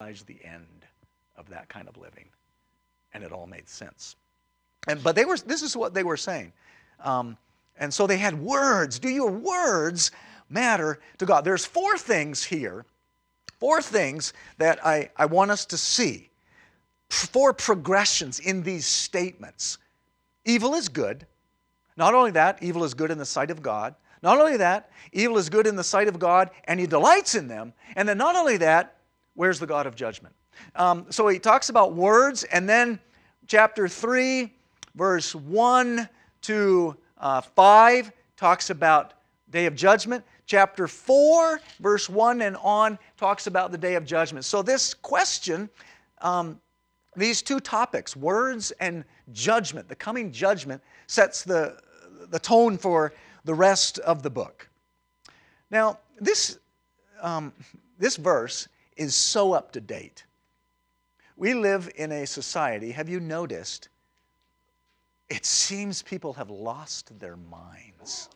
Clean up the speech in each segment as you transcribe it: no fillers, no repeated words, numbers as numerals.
recognize the end of that kind of living. And it all made sense. But this is what they were saying. And so they had words. Do your words matter to God? There's four things here, four things that I want us to see. Four progressions in these statements. Evil is good. Not only that, evil is good in the sight of God. Not only that, evil is good in the sight of God, and He delights in them. And then not only that, where's the God of judgment? So he talks about words, and then chapter 3, verse 1 to 5, talks about day of judgment. Chapter 4, verse 1 and on, talks about the day of judgment. So this question, these two topics, words and judgment, the coming judgment, sets the tone for the rest of the book. Now, this verse is so up to date. We live in a society, have you noticed, it seems people have lost their minds.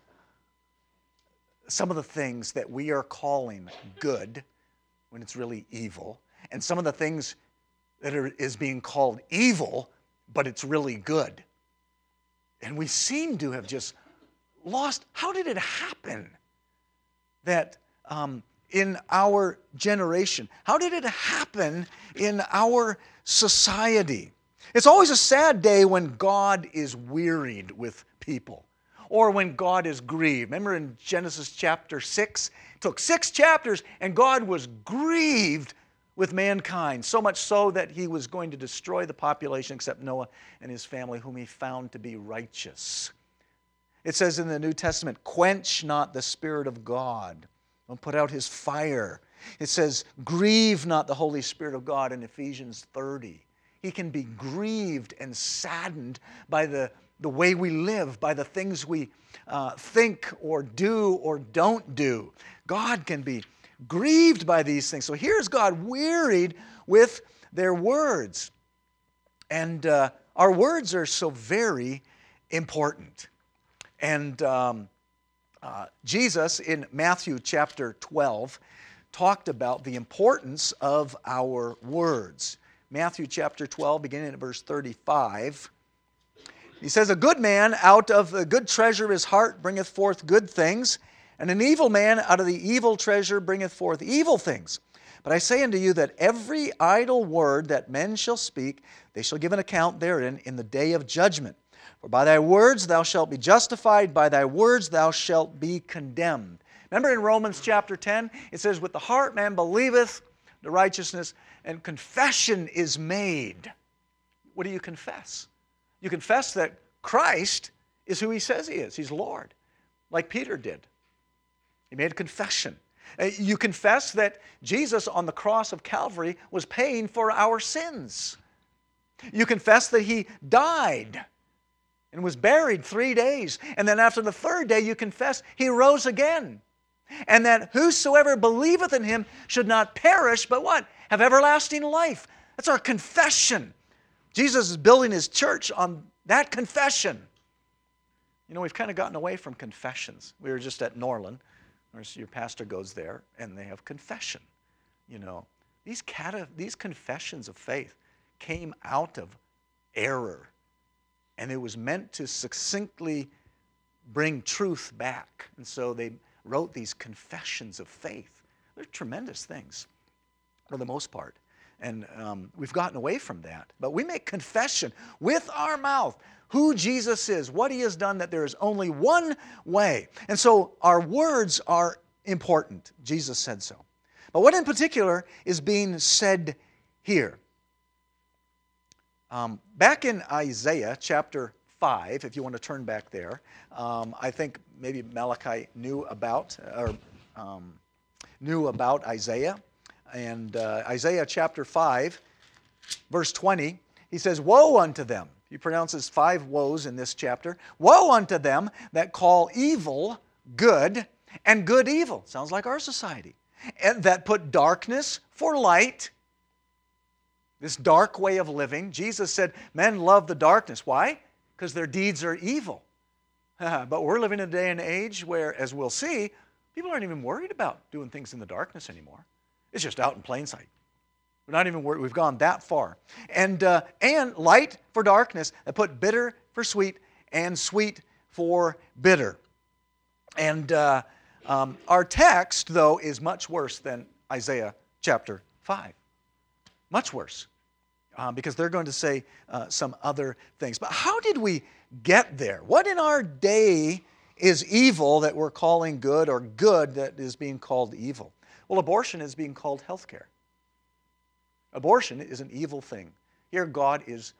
Some of the things that we are calling good when it's really evil, and some of the things that is being called evil, but it's really good. And we seem to have just lost. How did it happen that in our generation? How did it happen in our society? It's always a sad day when God is wearied with people, or when God is grieved. Remember in Genesis chapter 6? It took 6 chapters, and God was grieved with mankind, so much so that He was going to destroy the population except Noah and his family, whom He found to be righteous. It says in the New Testament, quench not the Spirit of God. Don't put out His fire. It says, grieve not the Holy Spirit of God in Ephesians 30. He can be grieved and saddened by the way we live, by the things we think or do or don't do. God can be grieved by these things. So here's God wearied with their words. And our words are so very important. And Jesus in Matthew chapter 12 talked about the importance of our words. Matthew chapter 12, beginning at verse 35. He says, a good man out of the good treasure of his heart bringeth forth good things, and an evil man out of the evil treasure bringeth forth evil things. But I say unto you that every idle word that men shall speak, they shall give an account therein in the day of judgment. For by thy words thou shalt be justified, by thy words thou shalt be condemned. Remember in Romans chapter 10, it says, with the heart man believeth the righteousness, and confession is made. What do you confess? You confess that Christ is who He says He is. He's Lord, like Peter did. He made a confession. You confess that Jesus on the cross of Calvary was paying for our sins. You confess that He died and was buried 3 days. And then after the 3rd day, you confess He rose again. And that whosoever believeth in Him should not perish, but what? Have everlasting life. That's our confession. Jesus is building His church on that confession. You know, we've kind of gotten away from confessions. We were just at Norland. Your pastor goes there, and they have confession. You know, these confessions of faith came out of error. And it was meant to succinctly bring truth back. And so they wrote these confessions of faith. They're tremendous things, for the most part. And we've gotten away from that. But we make confession with our mouth who Jesus is, what He has done, that there is only one way. And so our words are important. Jesus said so. But what in particular is being said here? Back in Isaiah chapter 5, if you want to turn back there, I think maybe Malachi knew about Isaiah. And Isaiah chapter 5, verse 20, he says, woe unto them. He pronounces 5 woes in this chapter. Woe unto them that call evil good and good evil. Sounds like our society. And that put darkness for light. This dark way of living. Jesus said, men love the darkness. Why? Because their deeds are evil. But we're living in a day and age where, as we'll see, people aren't even worried about doing things in the darkness anymore. It's just out in plain sight. We're not even worried. We've gone that far. And light for darkness, that put bitter for sweet and sweet for bitter. And our text, though, is much worse than Isaiah chapter 5. Much worse. Because they're going to say some other things. But how did we get there? What in our day is evil that we're calling good, or good that is being called evil? Well, abortion is being called health care. Abortion is an evil thing. Here God is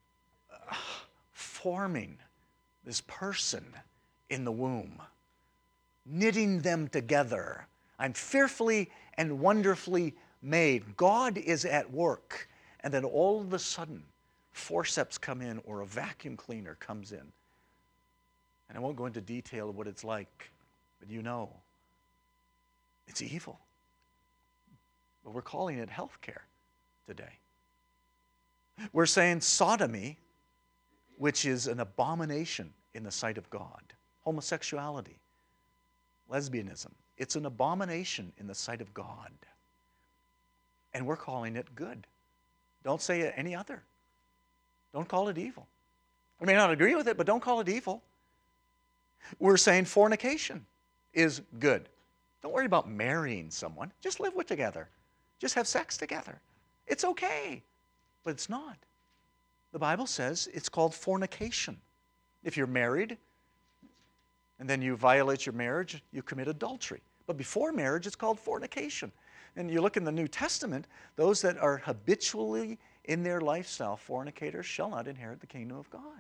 forming this person in the womb, knitting them together. I'm fearfully and wonderfully made. God is at work. And then all of a sudden, forceps come in or a vacuum cleaner comes in. And I won't go into detail of what it's like, but you know, it's evil. But we're calling it health care today. We're saying sodomy, which is an abomination in the sight of God. Homosexuality, lesbianism, it's an abomination in the sight of God. And we're calling it good. Don't say any other. Don't call it evil. I may not agree with it, but don't call it evil. We're saying fornication is good. Don't worry about marrying someone. Just live together. Just have sex together. It's okay. But it's not. The Bible says it's called fornication. If you're married and then you violate your marriage, you commit adultery. But before marriage, it's called fornication. And you look in the New Testament, those that are habitually in their lifestyle fornicators shall not inherit the kingdom of God.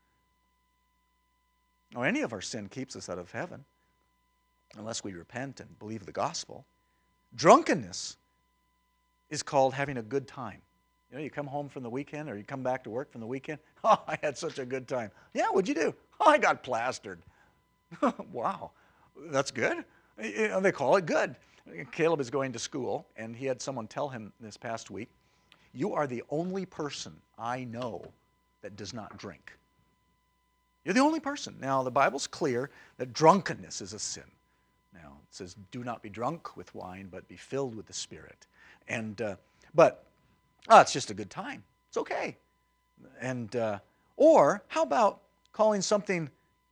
Now, any of our sin keeps us out of heaven unless we repent and believe the gospel. Drunkenness is called having a good time. You know, you come home from the weekend or you come back to work from the weekend. Oh, I had such a good time. Yeah, what'd you do? Oh, I got plastered. Wow, that's good. You know, they call it good. Caleb is going to school, and he had someone tell him this past week, you are the only person I know that does not drink. You're the only person. Now, the Bible's clear that drunkenness is a sin. Now, it says, do not be drunk with wine, but be filled with the Spirit. And but it's just a good time. It's okay. And or how about calling something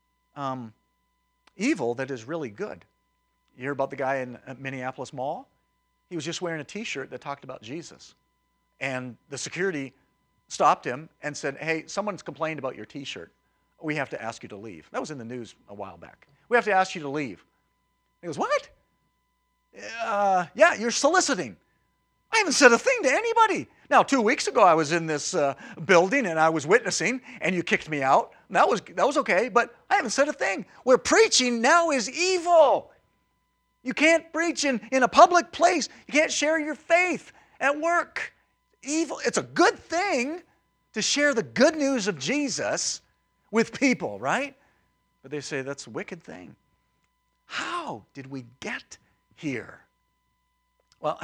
evil that is really good? You hear about the guy in Minneapolis Mall? He was just wearing a T-shirt that talked about Jesus. And the security stopped him and said, hey, someone's complained about your T-shirt. We have to ask you to leave. That was in the news a while back. We have to ask you to leave. He goes, what? Yeah, you're soliciting. I haven't said a thing to anybody. Now, 2 weeks ago, I was in this building and I was witnessing, and you kicked me out. That was okay, but I haven't said a thing. Where preaching now is evil. You can't preach in a public place. You can't share your faith at work. Evil. It's a good thing to share the good news of Jesus with people, right? But they say that's a wicked thing. How did we get here? Well,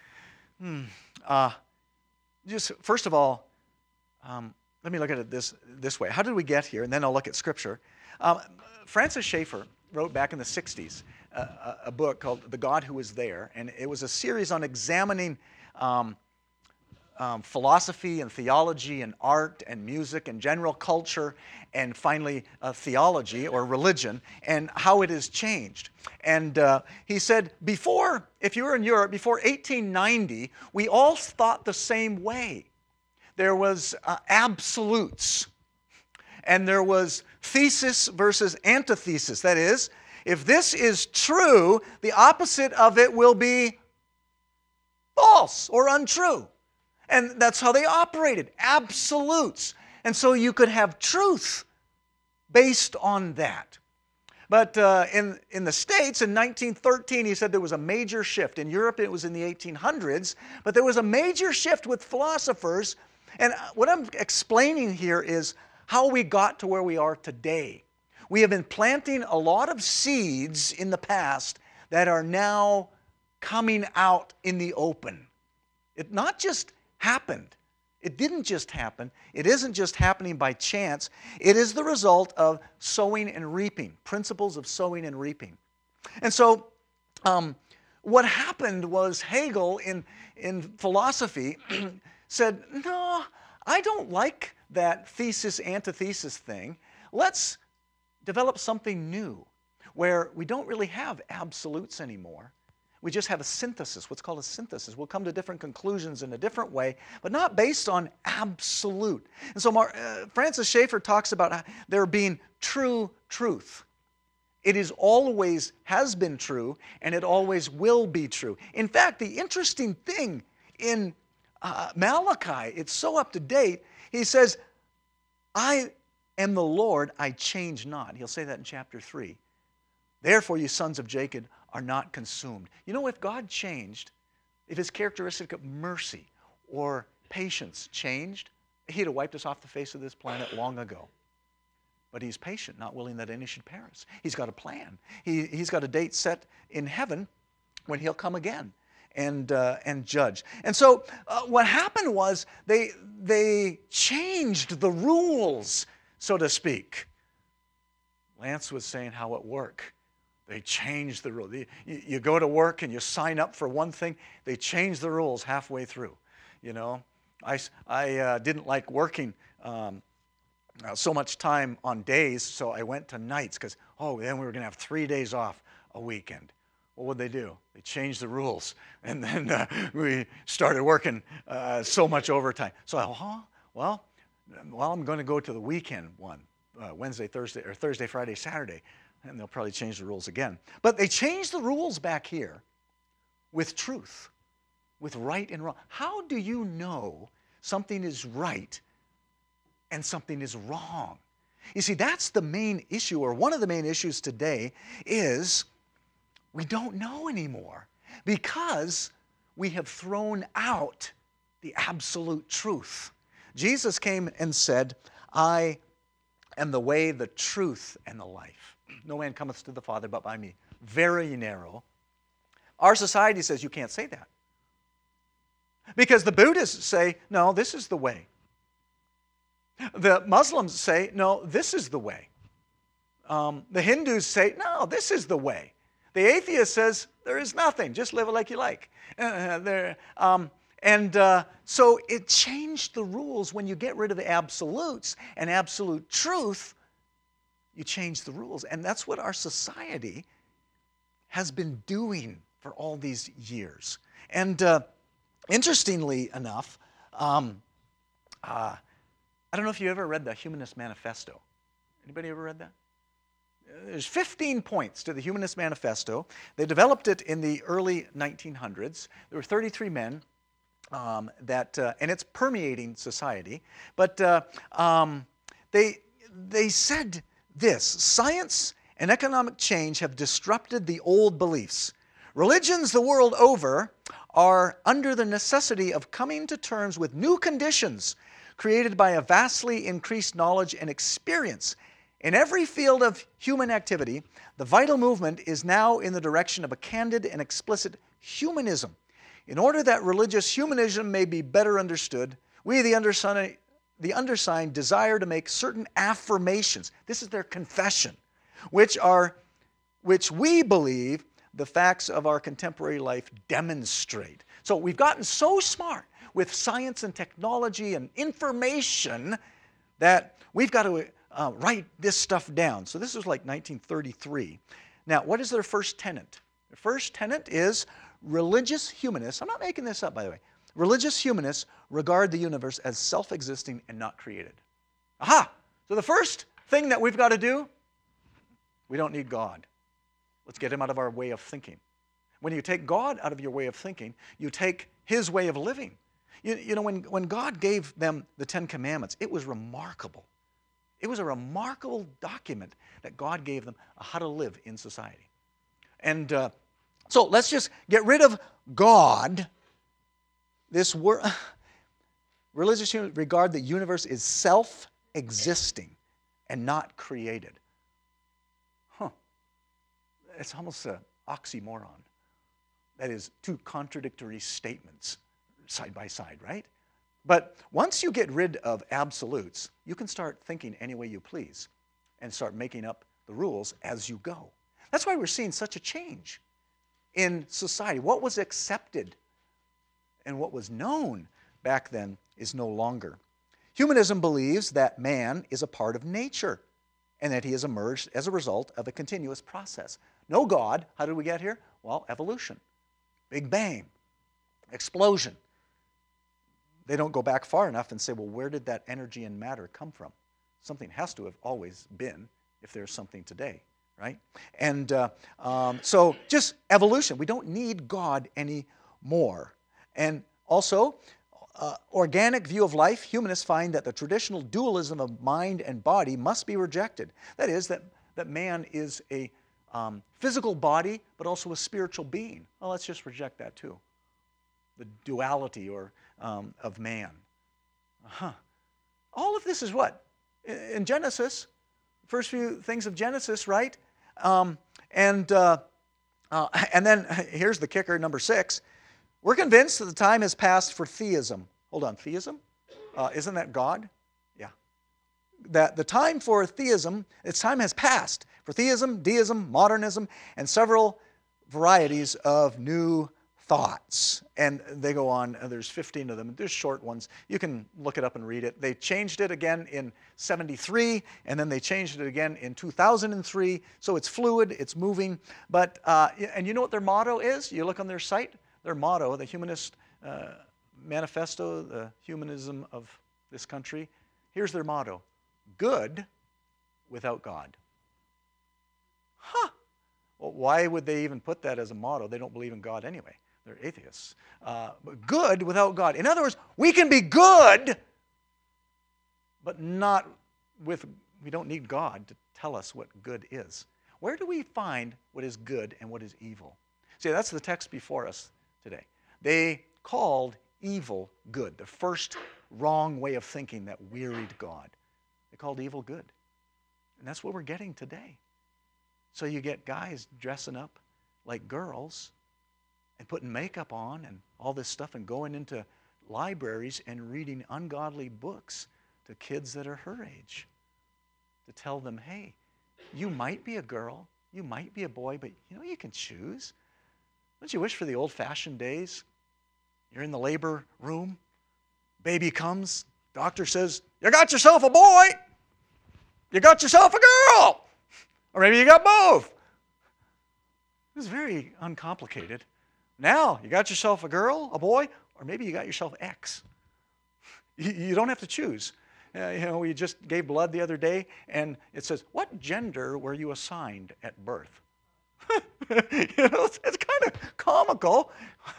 just first of all, let me look at it this way. How did we get here? And then I'll look at Scripture. Francis Schaeffer wrote back in the 60s a book called The God Who Was There, and it was a series on examining philosophy and theology and art and music and general culture and finally theology or religion and how it has changed. And he said, if you were in Europe, before 1890, we all thought the same way. There was absolutes, and there was thesis versus antithesis. That is, if this is true, the opposite of it will be false or untrue. And that's how they operated, absolutes. And so you could have truth based on that. But in the States, in 1913, he said there was a major shift. In Europe, it was in the 1800s, but there was a major shift with philosophers. And what I'm explaining here is how we got to where we are today. We have been planting a lot of seeds in the past that are now coming out in the open. It not just happened. It didn't just happen. It isn't just happening by chance. It is the result of sowing and reaping, principles of sowing and reaping. And so what happened was Hegel in philosophy said, no, I don't like that thesis antithesis thing. Let's develop something new where we don't really have absolutes anymore. We just have a synthesis, what's called a synthesis. We'll come to different conclusions in a different way, but not based on absolute. And so Francis Schaeffer talks about there being true truth. It is always has been true, and it always will be true. In fact, the interesting thing in Malachi, it's so up to date, he says, I am the Lord, I change not. He'll say that in chapter 3. Therefore, you sons of Jacob are not consumed. You know, if God changed, if his characteristic of mercy or patience changed, he'd have wiped us off the face of this planet long ago. But he's patient, not willing that any should perish. He's got a plan. He's got a date set in heaven when he'll come again and judge. And so what happened was they changed the rules, so to speak. Lance was saying how at work, they changed the rules. You go to work and you sign up for one thing, they change the rules halfway through. You know, I didn't like working so much time on days, so I went to nights because, then we were going to have 3 days off a weekend. What would they do? They changed the rules, and then we started working so much overtime. So I'm going to go to the weekend one, Wednesday, Thursday, or Thursday, Friday, Saturday, and they'll probably change the rules again. But they changed the rules back here with truth, with right and wrong. How do you know something is right and something is wrong? You see, that's the main issue, or one of the main issues today is we don't know anymore because we have thrown out the absolute truth. Jesus came and said, I am the way, the truth, and the life. No man cometh to the Father but by me. Very narrow. Our society says you can't say that. Because the Buddhists say, no, this is the way. The Muslims say, no, this is the way. The Hindus say, no, this is the way. The atheist says, there is nothing, just live it like you like. So it changed the rules. When you get rid of the absolutes and absolute truth, you change the rules. And that's what our society has been doing for all these years. And interestingly enough, I don't know if you ever read the Humanist Manifesto. Anybody ever read that? There's 15 points to the Humanist Manifesto. They developed it in the early 1900s. There were 33 men and it's permeating society. But they said this: science and economic change have disrupted the old beliefs. Religions the world over are under the necessity of coming to terms with new conditions created by a vastly increased knowledge and experience. In every field of human activity, the vital movement is now in the direction of a candid and explicit humanism. In order that religious humanism may be better understood, we, the undersigned, desire to make certain affirmations. This is their confession, which we believe the facts of our contemporary life demonstrate. So we've gotten so smart with science and technology and information that we've got to write this stuff down. So this was like 1933. Now, what is their first tenet? The first tenet is religious humanists. I'm not making this up, by the way. Religious humanists regard the universe as self-existing and not created. Aha! So the first thing that we've got to do, we don't need God. Let's get him out of our way of thinking. When you take God out of your way of thinking, you take his way of living. You know, when God gave them the Ten Commandments, it was remarkable. It was a remarkable document that God gave them how to live in society. And so let's just get rid of God. This word, religious humans regard the universe as self-existing and not created. It's almost an oxymoron. That is, two contradictory statements side by side, right? But once you get rid of absolutes, you can start thinking any way you please and start making up the rules as you go. That's why we're seeing such a change in society. What was accepted and what was known back then is no longer. Humanism believes that man is a part of nature and that he has emerged as a result of a continuous process. No God. How did we get here? Well, evolution. Big Bang. Explosion. They don't go back far enough and say, well, where did that energy and matter come from? Something has to have always been if there's something today, right? And so just evolution. We don't need God anymore. And also, organic view of life, humanists find that the traditional dualism of mind and body must be rejected. That is, that man is a physical body, but also a spiritual being. Well, let's just reject that too. The duality of man. All of this is what? In Genesis, first few things of Genesis, right? And then here's the kicker, number 6. We're convinced that the time has passed for theism. Hold on, theism? Isn't that God? Yeah. That the time for theism, its time has passed for theism, deism, modernism, and several varieties of new thoughts. And they go on, there's 15 of them. There's short ones. You can look it up and read it. They changed it again in 73, and then they changed it again in 2003. So it's fluid, it's moving. But, and you know what their motto is? You look on their site, their motto, the Humanist Manifesto, the humanism of this country. Here's their motto: good without God. Well, why would they even put that as a motto? They don't believe in God anyway. They're atheists. But good without God. In other words, we can be good, but not with, we don't need God to tell us what good is. Where do we find what is good and what is evil? See, that's the text before us today. They called evil good, the first wrong way of thinking that wearied God. They called evil good. And that's what we're getting today. So you get guys dressing up like girls and putting makeup on and all this stuff and going into libraries and reading ungodly books to kids that are her age to tell them, hey, you might be a girl, you might be a boy, but you know you can choose. Don't you wish for the old-fashioned days? You're in the labor room, baby comes, doctor says, you got yourself a boy, you got yourself a girl, or maybe you got both. It was very uncomplicated. Now, you got yourself a girl, a boy, or maybe you got yourself X. You don't have to choose. We just gave blood the other day, and it says, what gender were you assigned at birth? It's kind of comical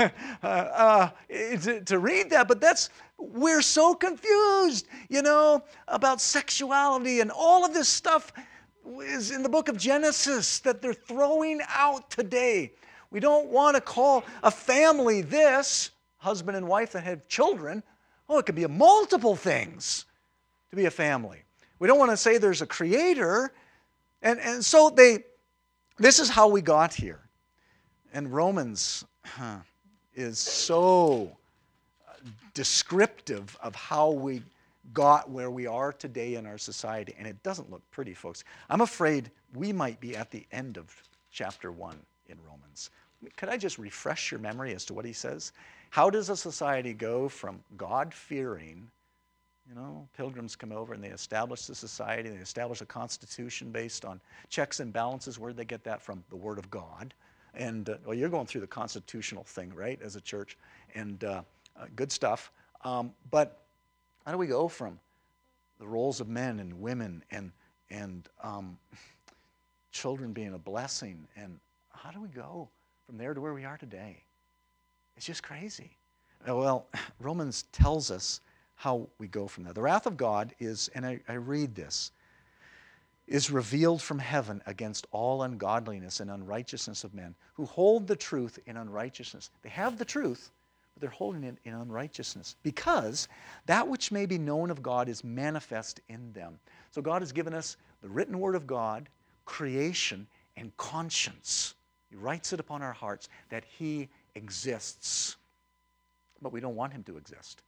to read that, but we're so confused, about sexuality, and all of this stuff is in the book of Genesis that they're throwing out today. We don't want to call a family this, husband and wife that have children. Oh, it could be multiple things to be a family. We don't want to say there's a creator. And so this is how we got here. And Romans is so descriptive of how we got where we are today in our society. And it doesn't look pretty, folks. I'm afraid we might be at the end of chapter 1 in Romans. Could I just refresh your memory as to what he says? How does a society go from God-fearing, pilgrims come over and they establish the society, they establish a constitution based on checks and balances. Where did they get that from? The Word of God. And, you're going through the constitutional thing, right, as a church, and good stuff. But how do we go from the roles of men and women and children being a blessing, and how do we go from there to where we are today? It's just crazy. Well, Romans tells us how we go from there. The wrath of God is, and I read this, is revealed from heaven against all ungodliness and unrighteousness of men who hold the truth in unrighteousness. They have the truth, but they're holding it in unrighteousness, because that which may be known of God is manifest in them. So God has given us the written word of God, creation, and conscience. He writes it upon our hearts that he exists, but we don't want him to exist.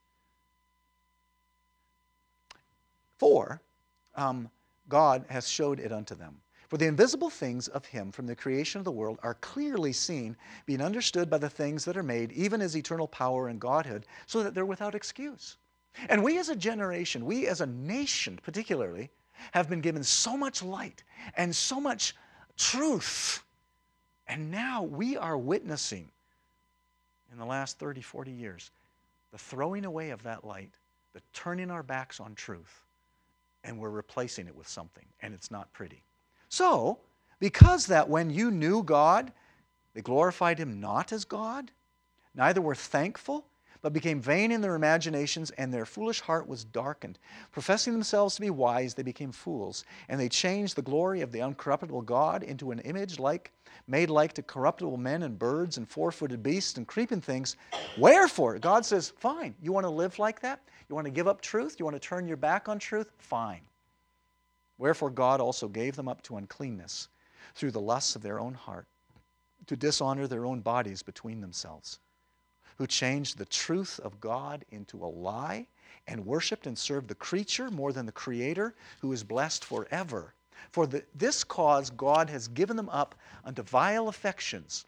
For God has showed it unto them. For the invisible things of him from the creation of the world are clearly seen, being understood by the things that are made, even his eternal power and Godhood, so that they're without excuse. And we as a generation, we as a nation particularly, have been given so much light and so much truth. And now we are witnessing, in the last 30, 40 years, the throwing away of that light, the turning our backs on truth, and we're replacing it with something, and it's not pretty. So, because that when you knew God, they glorified him not as God, neither were thankful, but became vain in their imaginations, and their foolish heart was darkened. Professing themselves to be wise, they became fools, and they changed the glory of the uncorruptible God into an image made like to corruptible men and birds and four-footed beasts and creeping things. Wherefore, God says, fine, you want to live like that? You want to give up truth? You want to turn your back on truth? Fine. Wherefore God also gave them up to uncleanness through the lusts of their own heart, to dishonor their own bodies between themselves, who changed the truth of God into a lie, and worshipped and served the creature more than the Creator, who is blessed forever. For this cause God has given them up unto vile affections.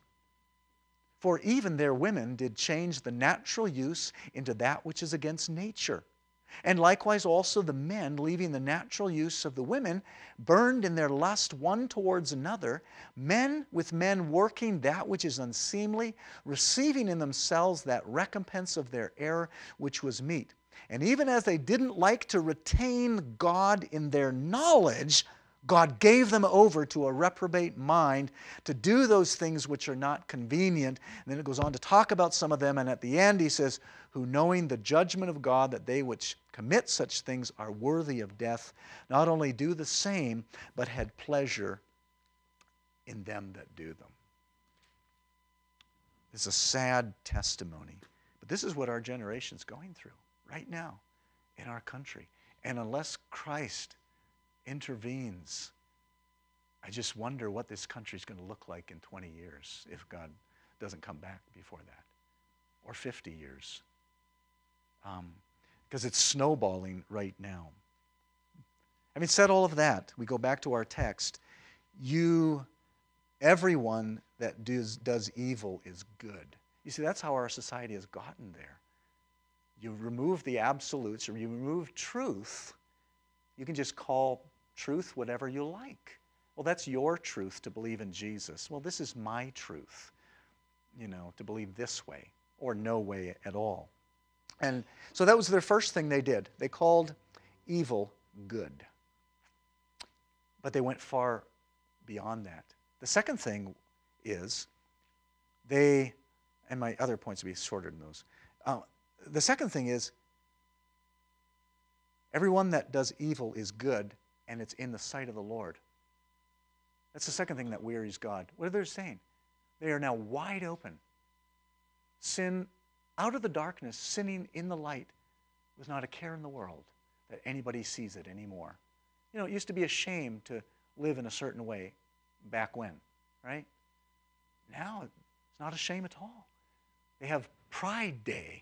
For even their women did change the natural use into that which is against nature. And likewise also the men, leaving the natural use of the women, burned in their lust one towards another, men with men working that which is unseemly, receiving in themselves that recompense of their error which was meet. And even as they didn't like to retain God in their knowledge, God gave them over to a reprobate mind to do those things which are not convenient. And then it goes on to talk about some of them, and at the end he says, who knowing the judgment of God, that they which commit such things are worthy of death, not only do the same, but had pleasure in them that do them. It's a sad testimony, but this is what our generation's going through right now in our country. And unless Christ intervenes, I just wonder what this country's going to look like in 20 years if God doesn't come back before that, or 50 years. Because it's snowballing right now. Having said all of that, we go back to our text. Everyone that does evil is good. You see, that's how our society has gotten there. You remove the absolutes, or you remove truth, you can just call truth whatever you like. Well, that's your truth to believe in Jesus. Well, this is my truth, to believe this way, or no way at all. And so that was their first thing they did. They called evil good. But they went far beyond that. The second thing is and my other points will be shorter than those. The second thing is everyone that does evil is good, and it's in the sight of the Lord. That's the second thing that wearies God. What are they saying? They are now wide open. Sin out of the darkness, sinning in the light, was not a care in the world that anybody sees it anymore. It used to be a shame to live in a certain way back when, right? Now it's not a shame at all. They have Pride Day,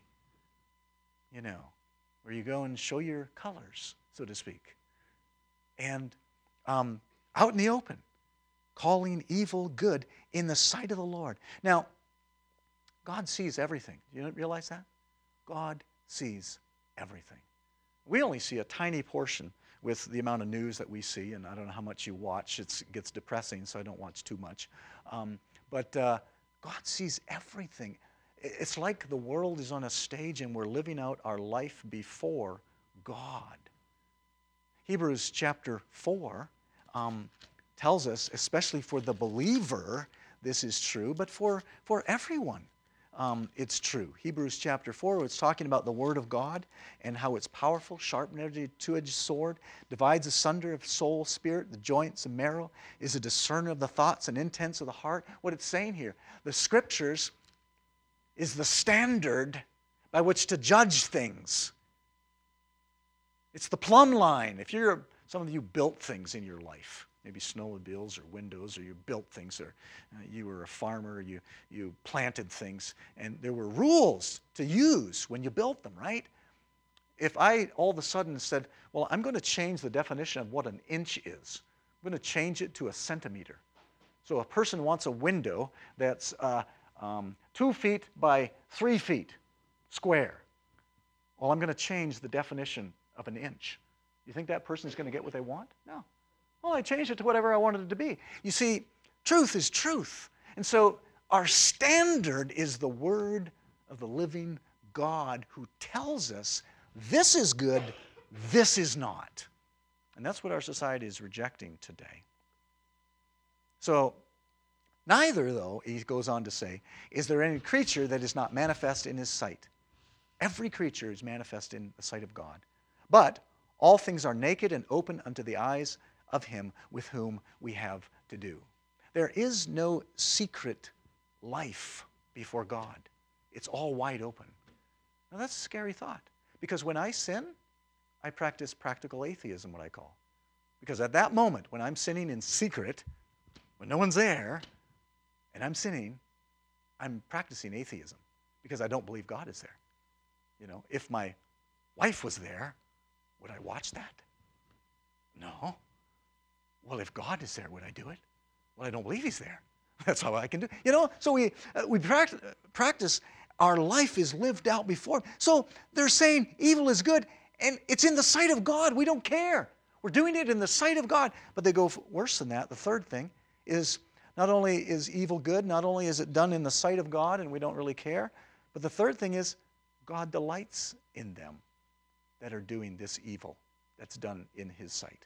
where you go and show your colors, so to speak. And out in the open, calling evil good in the sight of the Lord. Now, God sees everything. Do you realize that? God sees everything. We only see a tiny portion with the amount of news that we see, and I don't know how much you watch. It gets depressing, so I don't watch too much. But God sees everything. It's like the world is on a stage and we're living out our life before God. Hebrews chapter 4 tells us, especially for the believer, this is true, but for everyone. It's true. Hebrews chapter 4, it's talking about the Word of God and how it's powerful, sharp and every two-edged sword, divides asunder of soul, spirit, the joints and marrow, is a discerner of the thoughts and intents of the heart. What it's saying here, the Scriptures is the standard by which to judge things. It's the plumb line. If some of you built things in your life, maybe snowmobiles or windows, or you built things, or you were a farmer, you planted things, and there were rules to use when you built them, right? If I all of a sudden said, well, I'm going to change the definition of what an inch is, I'm going to change it to a centimeter. So a person wants a window that's 2 feet by 3 feet square. Well, I'm going to change the definition of an inch. You think that person's going to get what they want? No. Well, I changed it to whatever I wanted it to be. You see, truth is truth. And so our standard is the word of the living God who tells us this is good, this is not. And that's what our society is rejecting today. So, neither, though, he goes on to say, is there any creature that is not manifest in his sight. Every creature is manifest in the sight of God. But all things are naked and open unto the eyes of him with whom we have to do. There is no secret life before God. It's all wide open. Now that's a scary thought. Because when I sin, I practice practical atheism, what I call. Because at that moment, when I'm sinning in secret, when no one's there, and I'm sinning, I'm practicing atheism. Because I don't believe God is there. You know, if my wife was there, would I watch that? No. Well, if God is there, would I do it? Well, I don't believe he's there. That's how I can do it. You know, so we practice, our life is lived out before him. So they're saying evil is good, and it's in the sight of God. We don't care. We're doing it in the sight of God. But they go worse than that. The third thing is not only is evil good, not only is it done in the sight of God and we don't really care, but the third thing is God delights in them that are doing this evil that's done in his sight.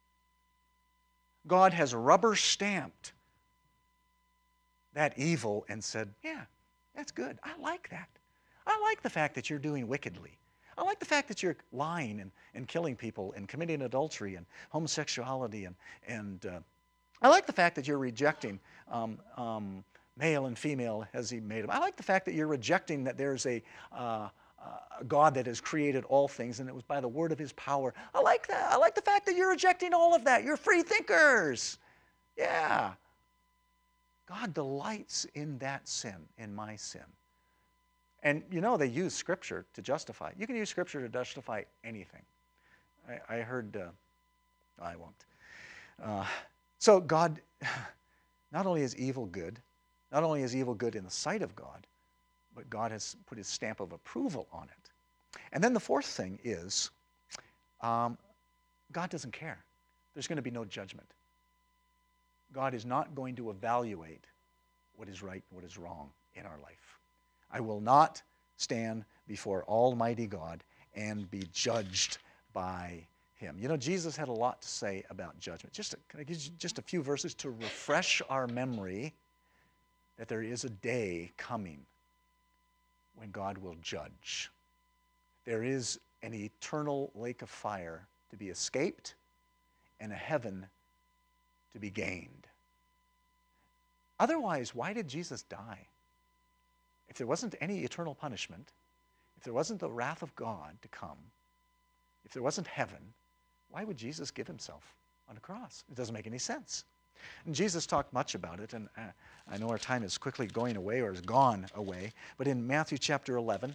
God has rubber stamped that evil and said, yeah, that's good. I like that. I like the fact that you're doing wickedly. I like the fact that you're lying and killing people and committing adultery and homosexuality and I like the fact that you're rejecting male and female as he made them. I like the fact that you're rejecting that there's a God that has created all things and it was by the word of his power. I like that. I like the fact that you're rejecting all of that. You're free thinkers. Yeah. God delights in that sin, in my sin. And you know they use Scripture to justify. You can use Scripture to justify anything. I heard, I won't. So God, not only is evil good, not only is evil good in the sight of God, but God has put his stamp of approval on it. And then the fourth thing is, God doesn't care. There's going to be no judgment. God is not going to evaluate what is right and what is wrong in our life. I will not stand before Almighty God and be judged by him. You know, Jesus had a lot to say about judgment. Can I give you just a few verses to refresh our memory that there is a day coming when God will judge. There is an eternal lake of fire to be escaped and a heaven to be gained. Otherwise, why did Jesus die? If there wasn't any eternal punishment, if there wasn't the wrath of God to come, if there wasn't heaven, why would Jesus give himself on a cross? It doesn't make any sense. And Jesus talked much about it, and I know our time is quickly going away or has gone away, but in Matthew chapter 11,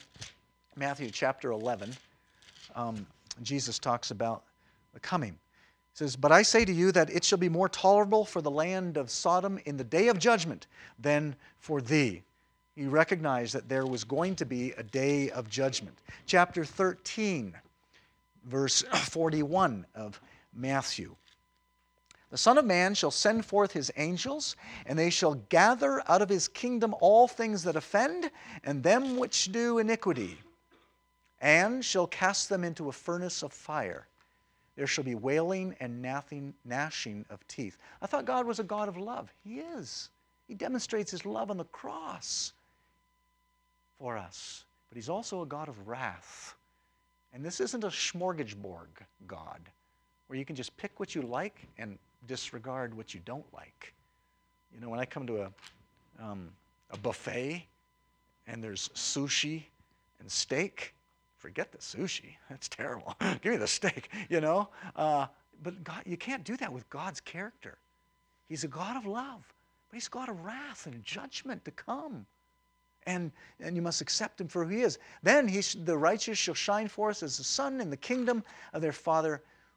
Jesus talks about the coming. He says, "But I say to you that it shall be more tolerable for the land of Sodom in the day of judgment than for thee." He recognized that there was going to be a day of judgment. Chapter 13, verse 41 of Matthew. "The Son of Man shall send forth his angels, and they shall gather out of his kingdom all things that offend, and them which do iniquity, and shall cast them into a furnace of fire. There shall be wailing and gnashing of teeth." I thought God was a God of love. He is. He demonstrates his love on the cross for us. But he's also a God of wrath. And this isn't a smorgasbord God, where you can just pick what you like and disregard what you don't like. You know, when I come to a buffet and there's sushi and steak, forget the sushi. That's terrible. Give me the steak, you know. But God, you can't do that with God's character. He's a God of love, but he's a God of wrath and judgment to come. And you must accept him for who he is. Then the righteous shall shine forth as the sun in the kingdom of their Father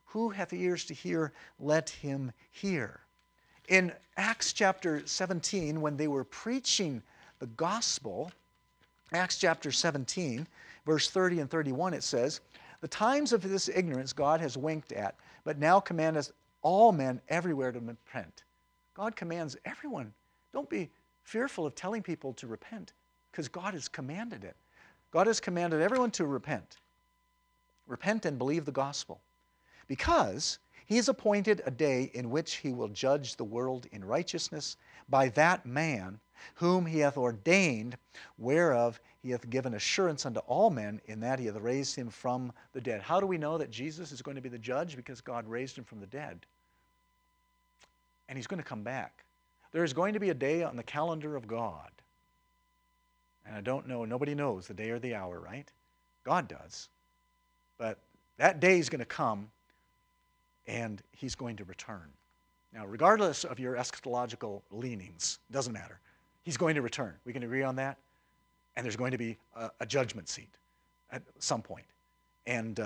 Who hath ears to hear, let him hear. In Acts chapter 17, when they were preaching the gospel, Acts chapter 17, verse 30 and 31, it says, the times of this ignorance God has winked at, but now commandeth all men everywhere to repent. God commands everyone. Don't be fearful of telling people to repent, because God has commanded it. God has commanded everyone to repent. Repent and believe the gospel. Because he has appointed a day in which he will judge the world in righteousness by that man whom he hath ordained, whereof he hath given assurance unto all men, in that he hath raised him from the dead. How do we know that Jesus is going to be the judge? Because God raised him from the dead. And he's going to come back. There is going to be a day on the calendar of God. And I don't know, nobody knows the day or the hour, right? God does. But that day is going to come, and he's going to return. Now, regardless of your eschatological leanings, doesn't matter. He's going to return. We can agree on that? And there's going to be a judgment seat at some point. And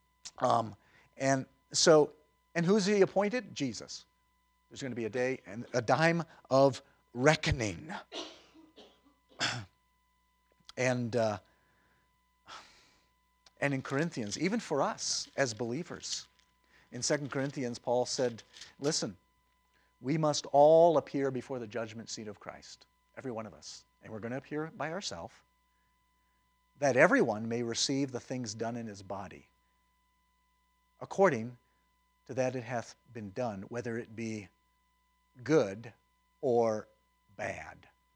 who's he appointed? Jesus. There's going to be a day and a time of reckoning. And in Corinthians, even for us as believers, in 2 Corinthians, Paul said, listen, we must all appear before the judgment seat of Christ, every one of us. And we're going to appear by ourselves, that everyone may receive the things done in his body, according to that it hath been done, whether it be good or bad.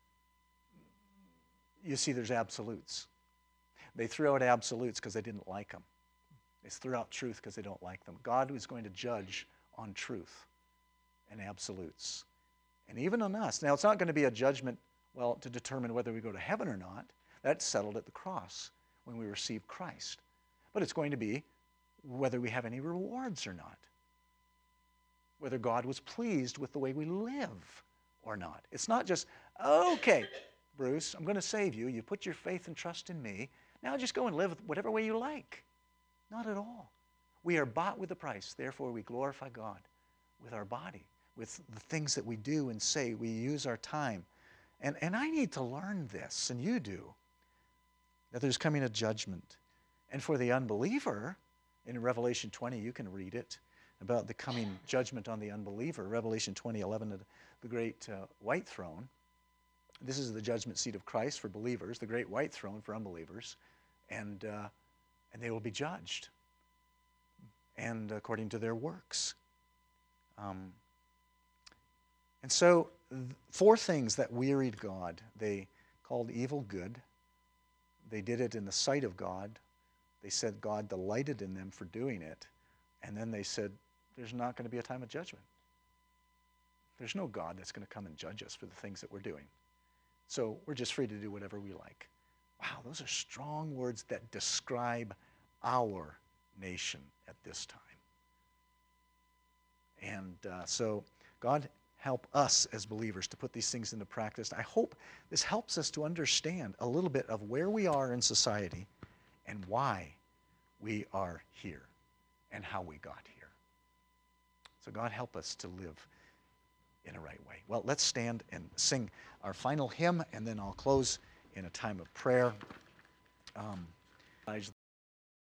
You see, there's absolutes. They threw out absolutes because they didn't like them. They threw out truth because they don't like them. God is going to judge on truth and absolutes. And even on us. Now, it's not going to be a judgment, well, to determine whether we go to heaven or not. That's settled at the cross when we receive Christ. But it's going to be whether we have any rewards or not. Whether God was pleased with the way we live or not. It's not just, okay, Bruce, I'm going to save you. You put your faith and trust in me. Now just go and live whatever way you like. Not at all. We are bought with a price. Therefore, we glorify God with our body, with the things that we do and say. We use our time. And I need to learn this, and you do, that there's coming a judgment. And for the unbeliever, in Revelation 20, you can read it, about the coming judgment on the unbeliever. Revelation 20:11, the great white throne. This is the judgment seat of Christ for believers, the great white throne for unbelievers. And they will be judged, and according to their works. And so, four things that wearied God. They called evil good. They did it in the sight of God. They said God delighted in them for doing it. And then they said, there's not going to be a time of judgment. There's no God that's going to come and judge us for the things that we're doing. So we're just free to do whatever we like. Wow, those are strong words that describe our nation at this time. And so God help us as believers to put these things into practice. I hope this helps us to understand a little bit of where we are in society and why we are here and how we got here. So God help us to live in a right way. Well, let's stand and sing our final hymn, and then I'll close in a time of prayer.